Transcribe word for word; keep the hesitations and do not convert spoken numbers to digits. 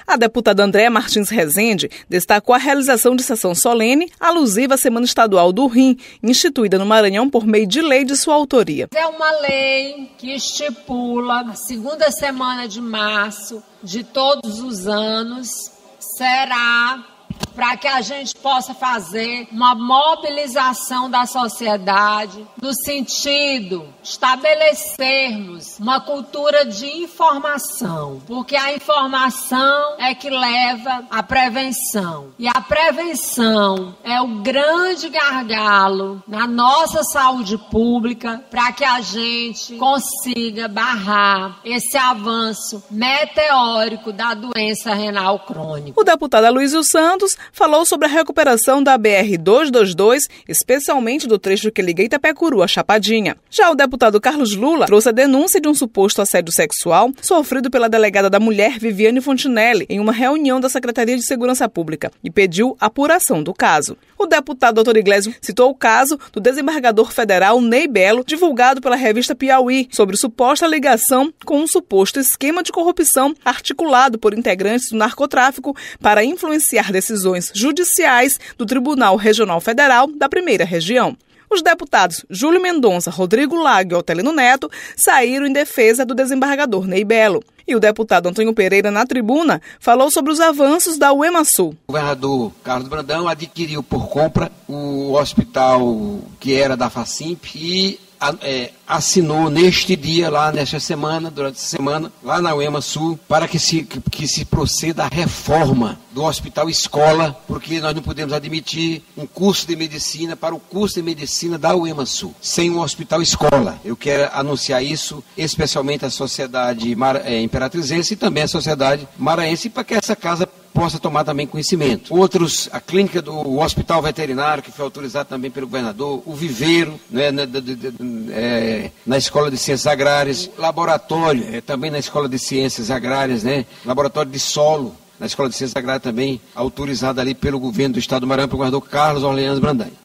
A deputada Andréa Martins Rezende destacou a realização de sessão solene alusiva à Semana Estadual do Rim, instituída no Maranhão por meio de lei de sua autoria. É uma lei que estipula a segunda semana de março de todos os anos será para que a gente possa fazer uma mobilização da sociedade no sentido de estabelecermos uma cultura de informação, porque a informação é que leva à prevenção. E a prevenção é o grande gargalo na nossa saúde pública para que a gente consiga barrar esse avanço meteórico da doença renal crônica. O deputado Aloysio Santos falou sobre a recuperação da B R duzentos e vinte e dois, especialmente do trecho que liga Itapecuru a Chapadinha. Já o deputado Carlos Lula trouxe a denúncia de um suposto assédio sexual sofrido pela delegada da mulher Viviane Fontinelli em uma reunião da Secretaria de Segurança Pública e pediu apuração do caso. O deputado doutor Iglesias citou o caso do desembargador federal Ney Belo, divulgado pela revista Piauí, sobre suposta ligação com um suposto esquema de corrupção articulado por integrantes do narcotráfico para influenciar decisões judiciais do Tribunal Regional Federal da Primeira Região. Os deputados Júlio Mendonça, Rodrigo Lago e Otelino Neto saíram em defesa do desembargador Ney Belo. E o deputado Antônio Pereira, na tribuna, falou sobre os avanços da UEMASul. O governador Carlos Brandão adquiriu por compra o hospital que era da Facimp e é, assinou neste dia, lá nesta semana, durante essa semana, lá na UEMASul, para que se, que, que se proceda à reforma do Hospital Escola, porque nós não podemos admitir um curso de medicina para o curso de medicina da UEMASul, sem um Hospital Escola. Eu quero anunciar isso, especialmente à sociedade é, imperatrizense e também à sociedade maranhense, para que essa casa possa tomar também conhecimento. Outros, a clínica do o Hospital Veterinário, que foi autorizado também pelo governador, o viveiro, né, na, de, de, de, é, na Escola de Ciências Agrárias, laboratório, é, também na Escola de Ciências Agrárias, né, laboratório de solo, na Escola de Ciências Agrárias também, autorizado ali pelo governo do Estado do Maranhão, pelo governador Carlos Orleans Brandão.